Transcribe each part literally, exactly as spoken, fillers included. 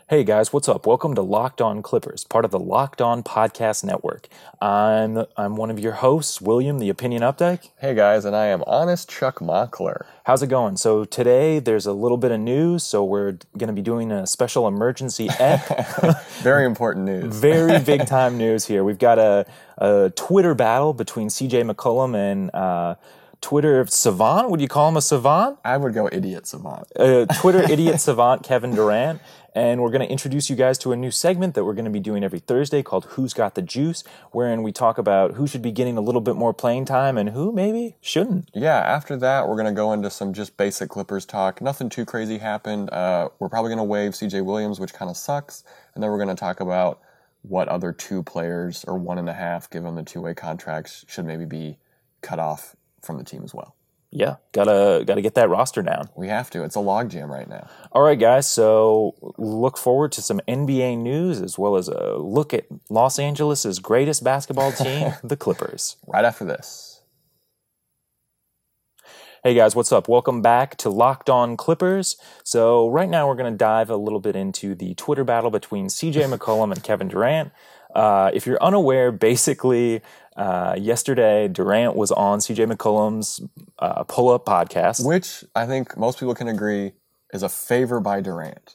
Hey guys, what's up? Welcome to Locked On Clippers, part of the Locked On Podcast Network. I'm I'm one of your hosts, William, the Opinion Updike. Hey guys, and I am Honest Chuck Mockler. How's it going? So today there's a little bit of news, so we're going to be doing a special emergency ep. Very important news. Very big time news here. We've got a, a Twitter battle between C J McCollum and uh, Twitter savant. Would you call him a savant? I would go idiot savant. Uh, Twitter idiot savant Kevin Durant. And we're going to introduce you guys to a new segment that we're going to be doing every Thursday called Who's Got the Juice, wherein we talk about who should be getting a little bit more playing time and who maybe shouldn't. Yeah, after that, we're going to go into some just basic Clippers talk. Nothing too crazy happened. Uh, we're probably going to waive C J Williams, which kind of sucks. And then we're going to talk about what other two players, or one and a half, given the two-way contracts, should maybe be cut off from the team as well. Yeah, gotta gotta get that roster down. We have to. It's a logjam right now. All right, guys, so look forward to some N B A news as well as a look at Los Angeles' greatest basketball team, the Clippers. Right after this. Hey guys, what's up? Welcome back to Locked On Clippers. So right now we're going to dive a little bit into the Twitter battle between C J McCollum and Kevin Durant. Uh, if you're unaware, basically, uh, yesterday Durant was on C J McCollum's uh, Pull-Up podcast. Which I think most people can agree is a favor by Durant.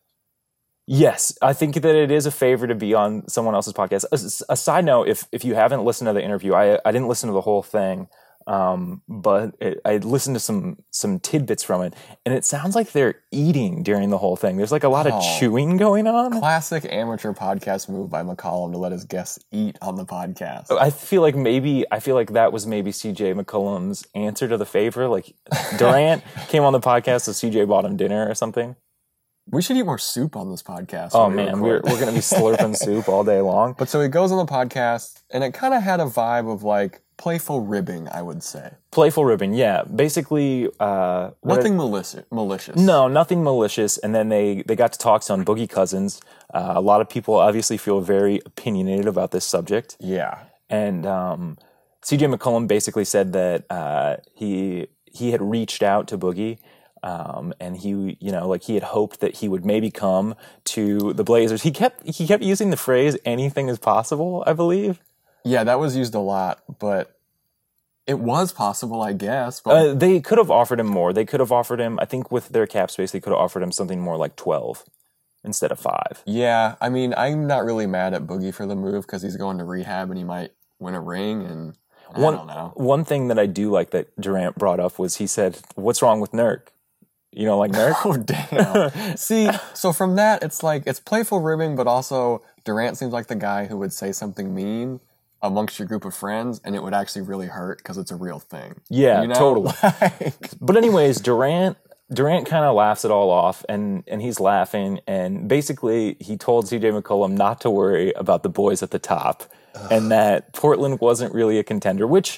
Yes, I think that it is a favor to be on someone else's podcast. A, a side note, if if you haven't listened to the interview, I I didn't listen to the whole thing. Um, but it, I listened to some some tidbits from it, and it sounds like they're eating during the whole thing. There's like a lot of Oh. chewing going on. Classic amateur podcast move by McCollum to let his guests eat on the podcast. I feel like maybe I feel like that was maybe C J McCollum's answer to the favor. Like Durant came on the podcast, so C J bought him dinner or something. We should eat more soup on this podcast. Oh when we man, we're record. we're gonna be slurping soup all day long. But so he goes on the podcast, and it kind of had a vibe of like playful ribbing, I would say. Playful ribbon, yeah. Basically, uh, what Nothing malicious. Malicious. No, nothing malicious. And then they, they got to talk on Boogie Cousins. Uh, a lot of people obviously feel very opinionated about this subject. Yeah. And um, C J McCollum basically said that uh, he he had reached out to Boogie, um, and he you know like he had hoped that he would maybe come to the Blazers. He kept he kept using the phrase "anything is possible," I believe. Yeah, that was used a lot, but it was possible, I guess. But Uh, they could have offered him more. They could have offered him, I think with their cap space, they could have offered him something more like twelve instead of five. yeah, I mean, I'm not really mad at Boogie for the move because he's going to rehab and he might win a ring, and I One, don't know. One thing that I do like that Durant brought up was he said, "What's wrong with Nurk? You don't like Nurk?" Oh, damn. See, so from that, it's like, it's playful ribbing, but also Durant seems like the guy who would say something mean amongst your group of friends, and it would actually really hurt because it's a real thing. Yeah, You know? totally. Like, But anyways, Durant Durant kind of laughs it all off, and, and he's laughing, and basically he told C J McCollum not to worry about the boys at the top, and that Portland wasn't really a contender, which,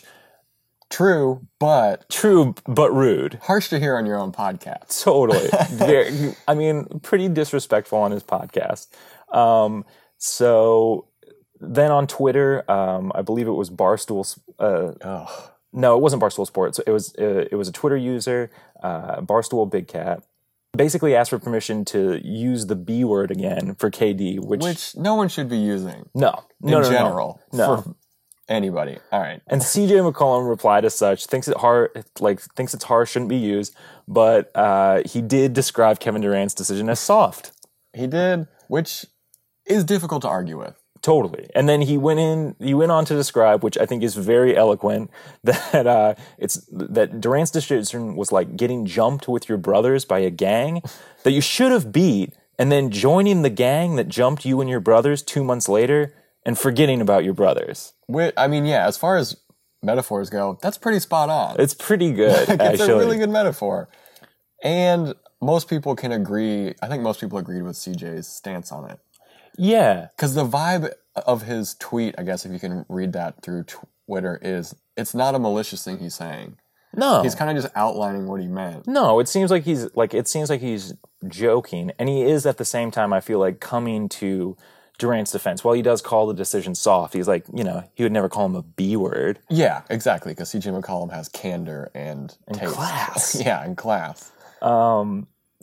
true, but true, but rude. harsh to hear on your own podcast. Totally. Very, I mean, pretty disrespectful on his podcast. Um, so then on Twitter, um, I believe it was Barstool. Uh, Ugh. no, it wasn't Barstool Sports. It was uh, it was a Twitter user, uh, Barstool Big Cat. Basically asked for permission to use the B word again for K D, which, Which no one should be using no, in no, no, general no, no. for anybody. All right. And C J McCollum replied as such, thinks it hard, like thinks it's harsh, shouldn't be used, but uh, he did describe Kevin Durant's decision as soft. He did, which is difficult to argue with. Totally. And then he went in, he went on to describe, which I think is very eloquent, that uh, it's that Durant's decision was like getting jumped with your brothers by a gang that you should have beat, and then joining the gang that jumped you and your brothers two months later and forgetting about your brothers. Which, I mean, yeah, as far as metaphors go, that's pretty spot on. It's pretty good, Like, it's actually. a really good metaphor. And most people can agree, I think most people agreed with C J's stance on it. Yeah. Because the vibe of his tweet, I guess if you can read that through Twitter, is it's not a malicious thing he's saying. No. He's kind of just outlining what he meant. No, it seems like he's like it seems like he's joking, and he is at the same time, I feel like, coming to Durant's defense. While he does call the decision soft, he's like, you know, he would never call him a B word. Yeah, exactly, because C J McCollum has candor and, And taste. class. Yeah, and class. Um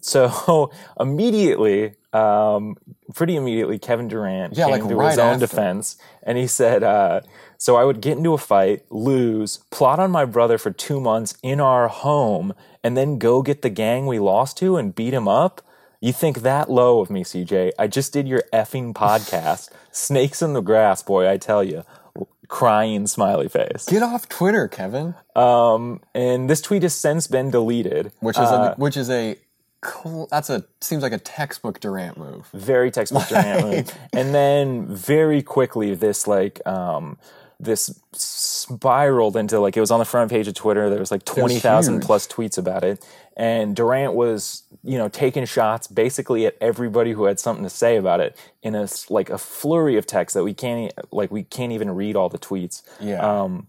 so immediately, um, pretty immediately, Kevin Durant Yeah, came like to right his own after. defense, and he said, uh, so I would get into a fight, lose, plot on my brother for two months in our home, and then go get the gang we lost to and beat him up? You think that low of me, C J? I just did your effing podcast. Snakes in the grass, boy, I tell you. Crying smiley face. Get off Twitter, Kevin. Um, and this tweet has since been deleted. Which is Uh, a, which is a cool, that's a seems like a textbook Durant move. very textbook Durant move. And then very quickly, this like um, this spiraled into like it was on the front page of Twitter. There was like twenty thousand huge. plus tweets about it, and Durant was you know taking shots basically at everybody who had something to say about it in a s- like a flurry of text that we can't e- like we can't even read all the tweets. Yeah. Um,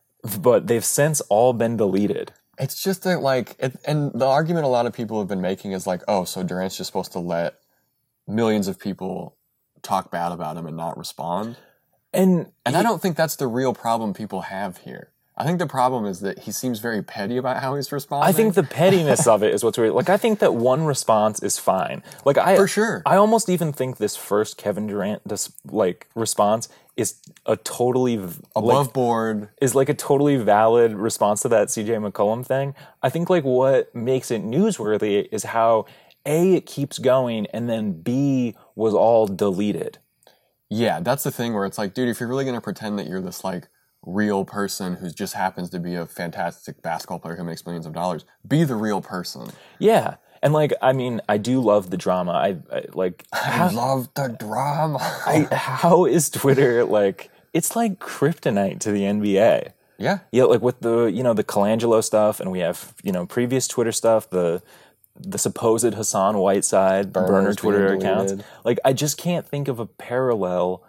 but they've since all been deleted. It's just that, like, it, and the argument a lot of people have been making is like, oh, so Durant's just supposed to let millions of people talk bad about him and not respond. And And I don't think that's the real problem people have here. I think the problem is that he seems very petty about how he's responding. I think the pettiness of it is what's weird. Like, I think that one response is fine. Like, I For sure. I almost even think this first Kevin Durant dis, like response is a totally v- above like, board. is like a totally valid response to that C J McCollum thing. I think like what makes it newsworthy is how A, it keeps going, and then B, was all deleted. Yeah, that's the thing where it's like, dude, if you're really going to pretend that you're this like real person who just happens to be a fantastic basketball player who makes millions of dollars, be the real person. Yeah. And like, I mean, I do love the drama. I, I like I love the drama. I, how is Twitter like? It's like kryptonite to the N B A. yeah. Yeah, like with the you know the Colangelo stuff, and we have you know previous Twitter stuff, the the supposed Hassan Whiteside Burners burner being Twitter deleted. accounts. Like, I just can't think of a parallel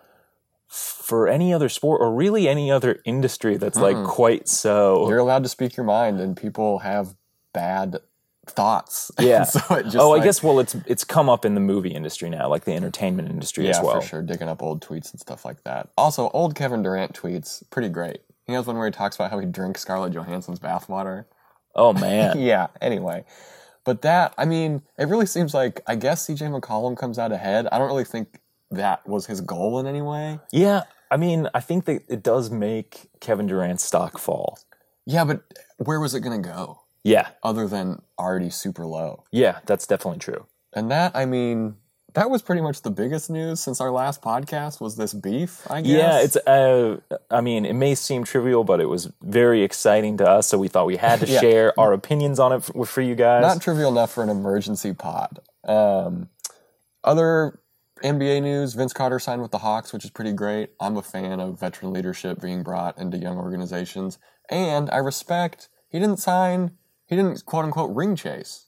for any other sport or really any other industry that's like quite so. You're allowed to speak your mind, and people have bad thoughts. Yeah. so it just oh, like, I guess well, it's it's come up in the movie industry now, like the entertainment industry yeah, as well. for sure, digging up old tweets and stuff like that. Also, old Kevin Durant tweets, pretty great. He has one where he talks about how he drinks Scarlett Johansson's bathwater. Oh man. Yeah, anyway. But that, I mean, it really seems like, I guess C J McCollum comes out ahead. I don't really think that was his goal in any way. Yeah, I mean, I think that it does make Kevin Durant's stock fall. Yeah, but where was it going to go Yeah, other than already super low? yeah, that's definitely true. And that, I mean, that was pretty much the biggest news since our last podcast was this beef, I guess. Yeah, it's. Uh, I mean, it may seem trivial, but it was very exciting to us, so we thought we had to Yeah. share our opinions on it for, for you guys. Not trivial enough for an emergency pod. Um, other N B A news, Vince Carter signed with the Hawks, which is pretty great. I'm a fan of veteran leadership being brought into young organizations. And I respect, he didn't sign, he didn't quote-unquote ring chase.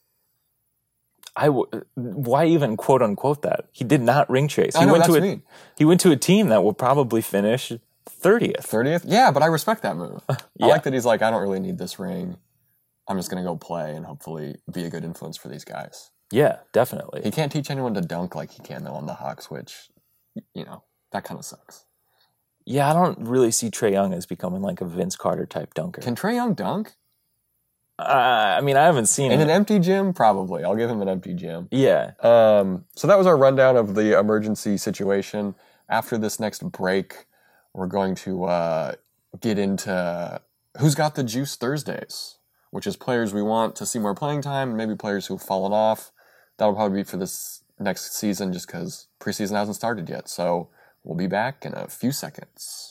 I w- why even quote unquote that? He did not ring chase. He I know, went that's to a me. he went to a team that will probably finish thirtieth. thirtieth? Yeah, but I respect that move. I Yeah. like that he's like, I don't really need this ring. I'm just going to go play and hopefully be a good influence for these guys. Yeah, definitely. He can't teach anyone to dunk like he can, though, on the Hawks, which, you know, that kind of sucks. Yeah, I don't really see Trae Young as becoming like a Vince Carter type dunker. Can Trae Young dunk? Uh, I mean, I haven't seen In it. an empty gym? Probably. I'll give him an empty gym. Yeah. Um, so that was our rundown of the emergency situation. After this next break, we're going to uh, get into Who's Got the Juice Thursdays, which is players we want to see more playing time, and maybe players who've fallen off. That'll probably be for this next season just because preseason hasn't started yet. So we'll be back in a few seconds.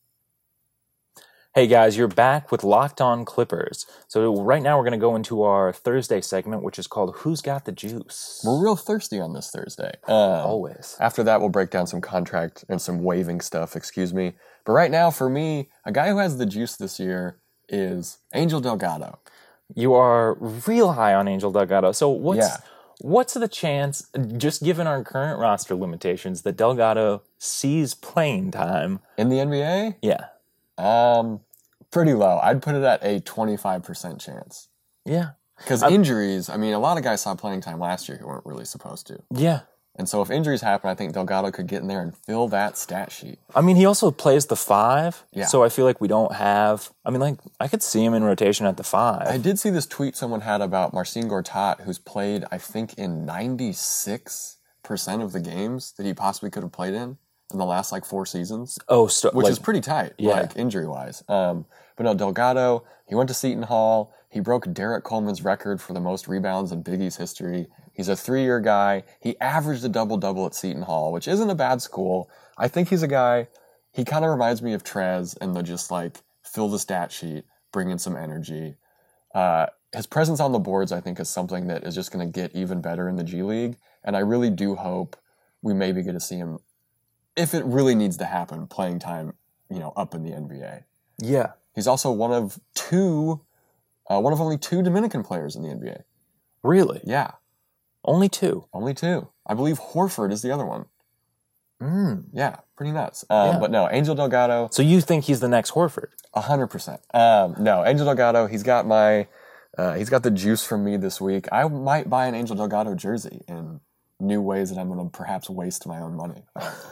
Hey guys, you're back with Locked On Clippers. So right now we're going to go into our Thursday segment, which is called Who's Got the Juice? We're real thirsty on this Thursday. Um, Always. After that, we'll break down some contract and some waiving stuff, excuse me. But right now, for me, a guy who has the juice this year is Angel Delgado. You are real high on Angel Delgado. So what's Yeah. what's the chance, just given our current roster limitations, that Delgado sees playing time? In the N B A, Yeah. um, pretty low. I'd put it at a twenty-five percent chance. Yeah. Because injuries, I mean, a lot of guys saw playing time last year who weren't really supposed to. Yeah. And so if injuries happen, I think Delgado could get in there and fill that stat sheet. I mean, he also plays the five, Yeah. so I feel like we don't have. I mean, like I could see him in rotation at the five. I did see this tweet someone had about Marcin Gortat, who's played, I think, in ninety-six percent of the games that he possibly could have played in in the last like four seasons, oh, so, which like, is pretty tight, Yeah. like injury wise. Um, but no, Delgado, he went to Seton Hall. He broke Derek Coleman's record for the most rebounds in Big East history. He's a three-year guy. He averaged a double-double at Seton Hall, which isn't a bad school. I think he's a guy, he kind of reminds me of Trez and the just like fill the stat sheet, bring in some energy. Uh, his presence on the boards, I think, is something that is just going to get even better in the G League. And I really do hope we maybe get to see him, if it really needs to happen, playing time, you know, up in the N B A. yeah, He's also one of two, uh, one of only two Dominican players in the N B A. really, Yeah, only two. only two. I believe Horford is the other one. Mm. Yeah, pretty nuts. Um, Yeah. But no, Angel Delgado, So you think he's the next Horford? a hundred percent. Um, no, Angel Delgado, he's got my, uh, he's got the juice from me this week. I might buy an Angel Delgado jersey in new ways that I'm going to perhaps waste my own money.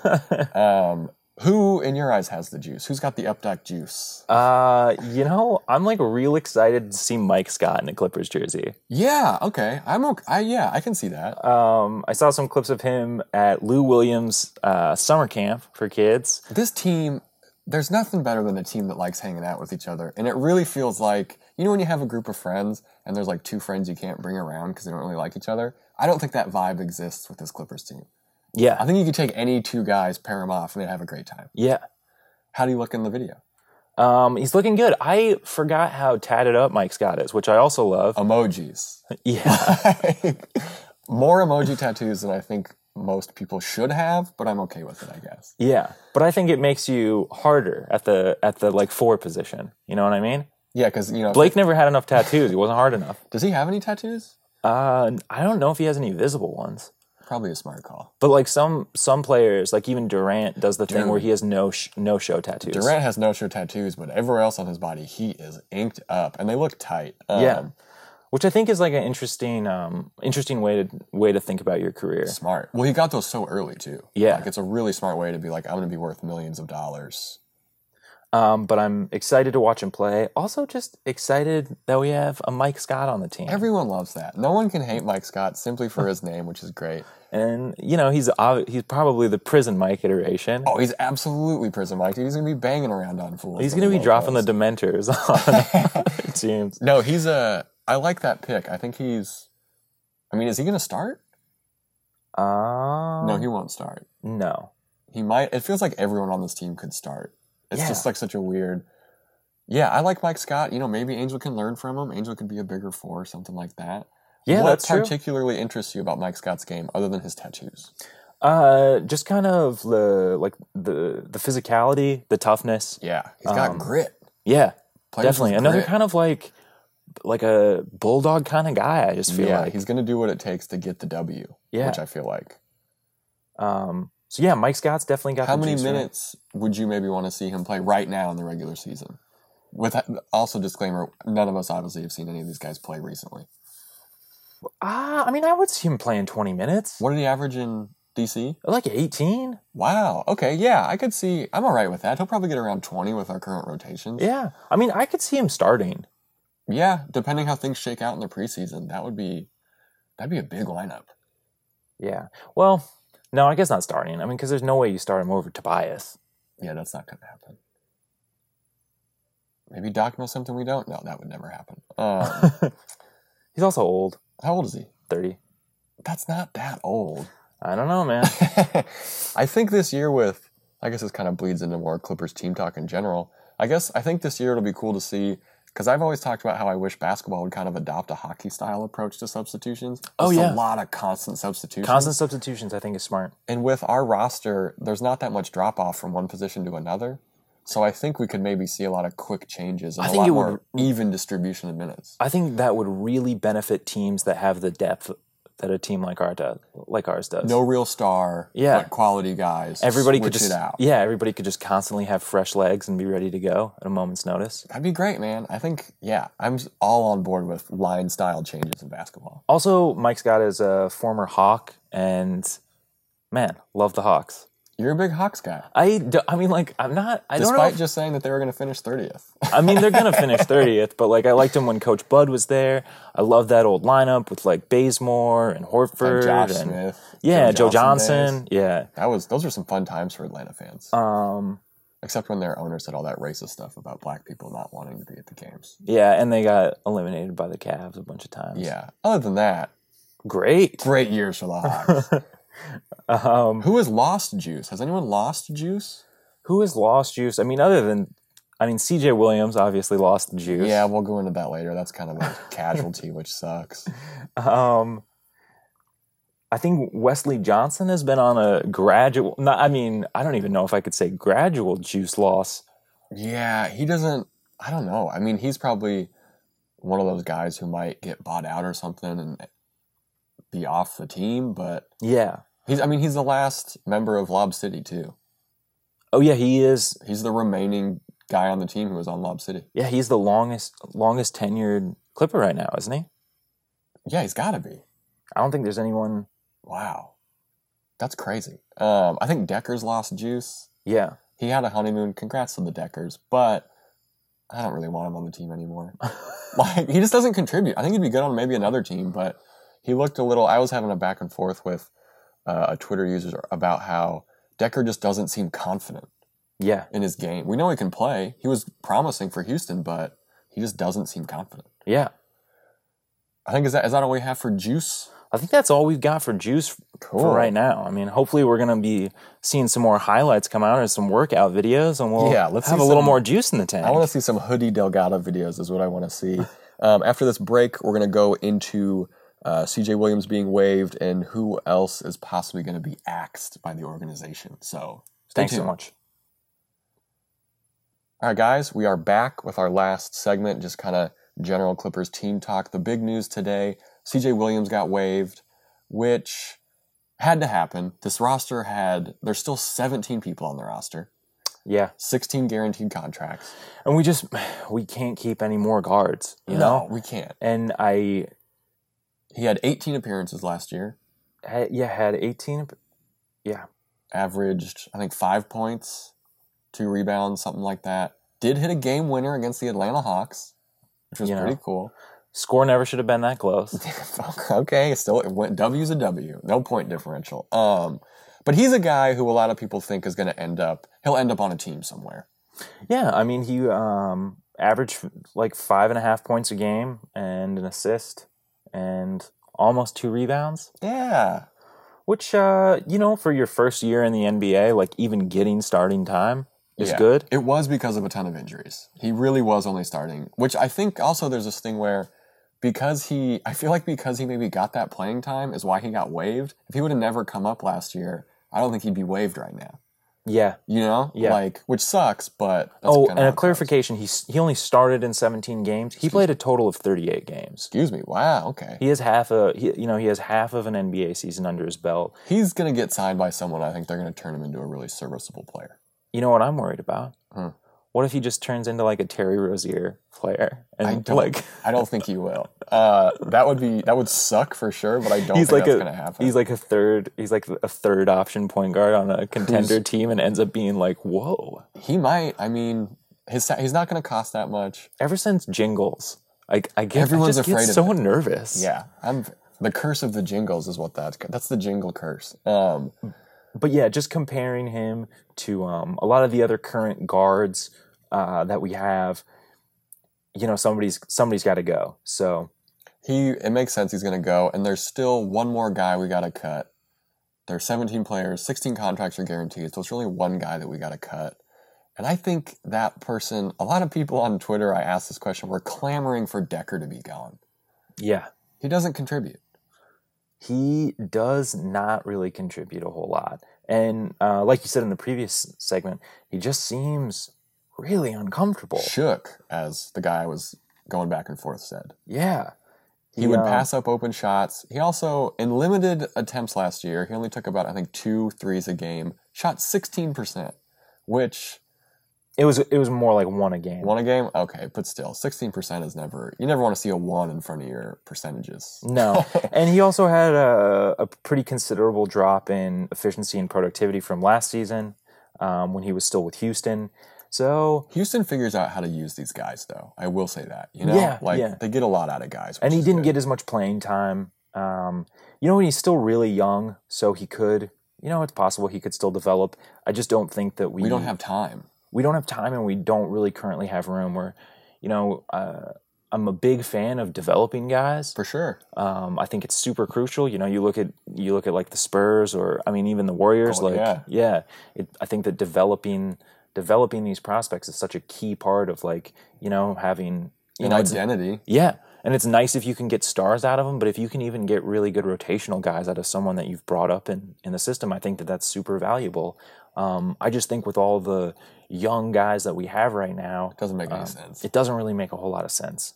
um, who, in your eyes, has the juice? Who's got the up deck juice? Uh, you know, I'm like real excited to see Mike Scott in a Clippers jersey. Yeah, okay. I'm okay. I, yeah, I can see that. Um, I saw some clips of him at Lou Williams' uh, summer camp for kids. This team, there's nothing better than a team that likes hanging out with each other. And it really feels like, you know, when you have a group of friends and there's like two friends you can't bring around because they don't really like each other? I don't think that vibe exists with this Clippers team. I Yeah, think you could take any two guys, pair them off, and they'd have a great time. yeah. How do you look in the video? Um, he's looking good. I forgot how tatted up Mike Scott is, which I also love. Emojis. Yeah, More emoji tattoos than I think most people should have, but I'm okay with it, I guess. yeah. But I think it makes you harder at the at the like four position. You know what I mean? Yeah, because, you know, Blake never had enough tattoos. He wasn't hard enough. does he have any tattoos? Uh, I don't know if he has any visible ones. Probably a smart call. But like some some players, like even Durant does the thing Dude. where he has no sh- no show tattoos. Durant has no show tattoos, but everywhere else on his body, he is inked up, and they look tight. Um, Yeah. Which I think is like an interesting um interesting way to way to think about your career. Smart. Well, he got those so early, too. Yeah. Like, it's a really smart way to be like, I'm going to be worth millions of dollars. Um, but I'm excited to watch him play. Also, just excited that we have a Mike Scott on the team. Everyone loves that. No one can hate Mike Scott simply for his name, which is great. And you know he's ob- he's probably the prison Mike iteration. Oh, he's absolutely prison Mike. He's going to be banging around on fools. he's on going to be low dropping post. the Dementors on teams. No, he's a. I like that pick. I think he's. I mean, is he going to start? Um, No, he won't start. no. He might. It feels like everyone on this team could start. It's Yeah. just like such a weird. Yeah, I like Mike Scott. You know, maybe Angel can learn from him. Angel could be a bigger four, something like that. Yeah, what that's true. particularly interests you about Mike Scott's game, other than his tattoos? Uh, just kind of the like the the physicality, the toughness. Yeah, he's got Um, grit. Yeah, Players definitely with another grit. kind of like like a bulldog kind of guy. I just feel Yeah, like. he's going to do what it takes to get the W. Yeah. Which I feel like. Um. So yeah, Mike Scott's definitely got. How the many juice, right? minutes would you maybe want to see him play right now in the regular season? With also disclaimer, none of us obviously have seen any of these guys play recently. Ah, I mean, I would see him playing twenty minutes. What did he average in D C? Like eighteen. Wow. Okay. Yeah, I could see. I'm all right with that. He'll probably get around twenty with our current rotations. Yeah, I mean, I could see him starting. Yeah, depending how things shake out in the preseason, that would be that'd be a big lineup. Yeah. Well, no, I guess not starting. I mean, because there's no way you start him over Tobias. Yeah, that's not going to happen. Maybe Doc knows something we don't know. That would never happen. Um, He's also old, how old is he? thirty. That's not that old. I don't know, man. I think this year with, I guess this kind of bleeds into more Clippers team talk in general. I guess I think this year it'll be cool to see, because I've always talked about how I wish basketball would kind of adopt a hockey style approach to substitutions. Oh, Just yeah. a lot of constant substitutions. Constant substitutions, I think, is smart. And with our roster, there's not that much drop off from one position to another. So I think we could maybe see a lot of quick changes and I a think lot it more would- even distribution of minutes. I think that would really benefit teams that have the depth that a team like our does, like ours does. No real star, Yeah. but quality guys. everybody switch could just it out. yeah, everybody could just constantly have fresh legs and be ready to go at a moment's notice. That'd be great, man. I think, yeah, I'm all on board with line style changes in basketball. Also, Mike Scott is a former Hawk, and Man, love the Hawks. You're a big Hawks guy. I, do, I mean, like, I'm not, I don't know. Despite if- just saying that they were going to finish thirtieth. I mean, they're going to finish thirtieth, but, like, I liked them when Coach Bud was there. I love that old lineup with, like, Bazemore and Horford. Like Josh and, Smith. Yeah, Joe Johnson Johnson. days. Yeah. That was, those were some fun times for Atlanta fans. Um, Except when their owner said all that racist stuff about black people not wanting to be at the games. yeah, and they got eliminated by the Cavs a bunch of times. Yeah. Other than that, Great. great years for the Hawks. Um, Who has lost juice? Has anyone lost juice? who has lost juice? I mean, other than, I mean, C J Williams obviously lost the juice. Yeah, we'll go into that later. That's kind of a casualty, which sucks. Um, I think Wesley Johnson has been on a gradual, not, I mean, I don't even know if I could say gradual juice loss. Yeah, he doesn't, I don't know. I mean, he's probably one of those guys who might get bought out or something and be off the team, but Yeah. he's, I mean, he's the last member of Lob City, too. Oh, yeah, he is. He's the remaining guy on the team who was on Lob City. Yeah, he's the longest, longest tenured Clipper right now, isn't he? Yeah, he's got to be. I don't think there's anyone. Wow. That's crazy. Um, I think Decker's lost juice. Yeah. He had a honeymoon. Congrats to the Deckers, but I don't really want him on the team anymore. Like, he just doesn't contribute. I think he'd be good on maybe another team, but he looked a little. I was having a back and forth with uh, a Twitter user about how Decker just doesn't seem confident Yeah. in his game. We know he can play. He was promising for Houston, but he just doesn't seem confident. Yeah. I think is that is that all we have for Juice? I think that's all we've got for juice Cool. for right now. I mean, hopefully we're going to be seeing some more highlights come out or some workout videos, and we'll Yeah, let's have see a little some- more juice in the tank. I want to see some Hoodie Delgado videos is what I want to see. Um, after this break, we're going to go into uh, C J Williams being waived and who else is possibly going to be axed by the organization. So stay Thanks so tuned. much. All right, guys, we are back with our last segment, just kind of general Clippers team talk. The big news today, C J Williams got waived, which had to happen. This roster had, there's still seventeen people on the roster, Yeah. sixteen guaranteed contracts. And we just, we can't keep any more guards, you know? No, we can't. And I, He had eighteen appearances last year, had, yeah, had eighteen. Yeah. averaged, I think, five points, two rebounds, something like that. Did hit a game winner against the Atlanta Hawks, which was You know. pretty cool. Score never should have been that close. Okay, still it went W's a W, no point differential. Um, but he's a guy who a lot of people think is going to end up. He'll end up on a team somewhere. Yeah. I mean, he um, averaged like five and a half points a game and an assist and almost two rebounds. Yeah, Which, uh, you know, for your first year in the N B A, like even getting starting time is Yeah. good. It was because of a ton of injuries. He really was only starting, which I think also there's this thing where because he, I feel like because he maybe got that playing time is why he got waived. If he would have never come up last year, I don't think he'd be waived right now. Yeah. You know? Yeah. Like, which sucks, but that's Oh, kinda and how a it goes. clarification: he s- he only started in seventeen games. He played a total of thirty-eight games. Excuse me. Wow, okay. He has half a he, you know he has half of an N B A season under his belt. He's going to get signed by someone. I think they're going to turn him into a really serviceable player. You know what I'm worried about? Hmm. What if he just turns into like a Terry Rozier player and I don't, like I don't think he will. Uh, that would be that would suck for sure, but I don't he's think like that's a going to happen. he's like a third he's like a third option point guard on a contender team and ends up being like whoa. he might. I mean, his sa- he's not going to cost that much. Ever since Jingles, like I get Everyone's I just get afraid of so it. nervous. Yeah, I'm the curse of the jingles is what that's that's the jingle curse. Um, But yeah, just comparing him to um, a lot of the other current guards uh, that we have, you know, somebody's somebody's got to go. So he it makes sense he's going to go, and there's still one more guy we got to cut. There's seventeen players, sixteen contracts are guaranteed, so it's really one guy that we got to cut. And I think that person, a lot of people on Twitter, I asked this question, were clamoring for Decker to be gone. yeah, He doesn't contribute. he does not really contribute a whole lot. And uh, like you said in the previous segment, he just seems really uncomfortable. Shook, as the guy I was going back and forth said. Yeah. He would um, pass up open shots. He also, in limited attempts last year, he only took about, I think, two threes a game, shot sixteen percent, which It was it was more like one a game. One a game? Okay, but still, sixteen percent is never, you never want to see a one in front of your percentages. No. And he also had a, a pretty considerable drop in efficiency and productivity from last season um, when he was still with Houston. So Houston figures out how to use these guys, though. I will say that. You know, Yeah, like yeah. they get a lot out of guys. and he which is didn't good. get as much playing time. Um, you know, he's still really young, so he could, you know, it's possible he could still develop. I just don't think that we We don't have time. we don't have time, and we don't really currently have room. Where, you know, uh, I'm a big fan of developing guys. For sure. Um, I think it's super crucial. You know, you look at you look at like the Spurs, or I mean, even the Warriors. Oh, like, yeah. yeah, it, I think that developing developing these prospects is such a key part of like you know having you An know it's- identity. yeah, and it's nice if you can get stars out of them, but if you can even get really good rotational guys out of someone that you've brought up in in the system, I think that that's super valuable. Um, I just think with all the young guys that we have right now, Doesn't make any um, sense. it doesn't really make a whole lot of sense.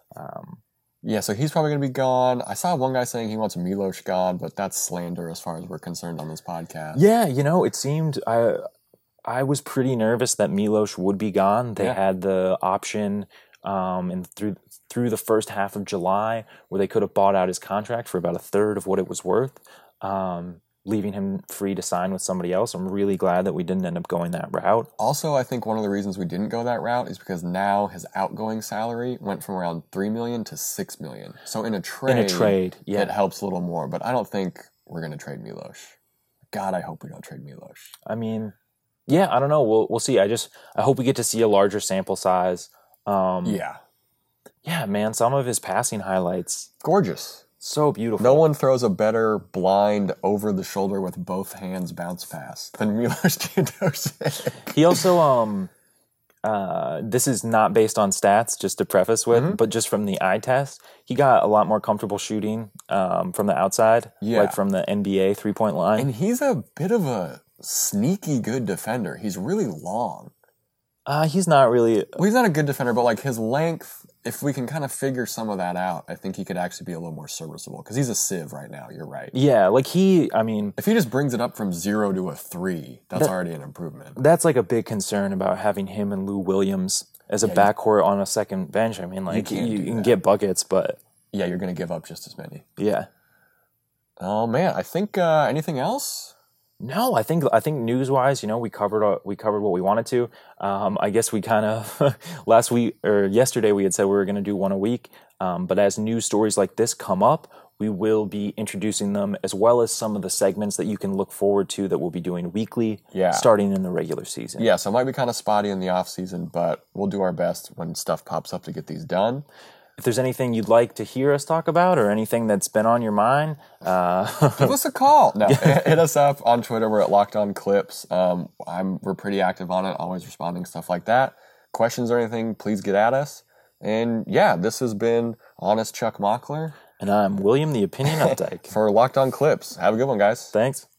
Yeah, so he's probably going to be gone. I saw one guy saying he wants Milos gone, but that's slander as far as we're concerned on this podcast. Yeah, you know, it seemed I I was pretty nervous that Milos would be gone. They Yeah. had the option, um, and through through the first half of July, where they could have bought out his contract for about a third of what it was worth, um, leaving him free to sign with somebody else. I'm really glad that we didn't end up going that route. Also, I think one of the reasons we didn't go that route is because now his outgoing salary went from around three million dollars to six million dollars. So in a trade, In a trade, yeah. it helps a little more, but I don't think we're going to trade Milos. God, I hope we don't trade Milos. I mean, yeah, I don't know. We'll we'll see. I just I hope we get to see a larger sample size. Um, Yeah. yeah, man. Some of his passing highlights, Gorgeous. so beautiful. No one throws a better blind over the shoulder with both hands bounce pass than Milos Teodosic. He also, um, uh, this is not based on stats, just to preface with, Mm-hmm. but just from the eye test, he got a lot more comfortable shooting um, from the outside, Yeah. like from the N B A three point line. And he's a bit of a sneaky good defender. He's really long. Uh, he's not really. Well, he's not a good defender, but like his length, if we can kind of figure some of that out, I think he could actually be a little more serviceable because he's a sieve right now. You're right. Yeah, like he. I mean, If he just brings it up from zero to a three, that's That- already an improvement. that's like a big concern about having him and Lou Williams as a Yeah, you- backcourt on a second bench. I mean, like you, can't do can that. get buckets, but Yeah, you're going to give up just as many. yeah. Oh man, I think uh, anything else? No, I think I think news wise, you know, we covered uh, we covered what we wanted to. Um, I guess we kind of last week or yesterday we had said we were going to do one a week. Um, but as news stories like this come up, we will be introducing them as well as some of the segments that you can look forward to that we'll be doing weekly, Yeah. starting in the regular season. Yeah, so it might be kind of spotty in the off season, but we'll do our best when stuff pops up to get these done. If there's anything you'd like to hear us talk about or anything that's been on your mind, uh, Give us a call. No, hit us up on Twitter. We're at Locked On Clips. Um, I'm we're pretty active on it, always responding, stuff like that. Questions or anything, please get at us. And yeah, this has been Honest Chuck Mockler and I'm William the Opinion Updike. for Locked On Clips. Have a good one, guys. Thanks.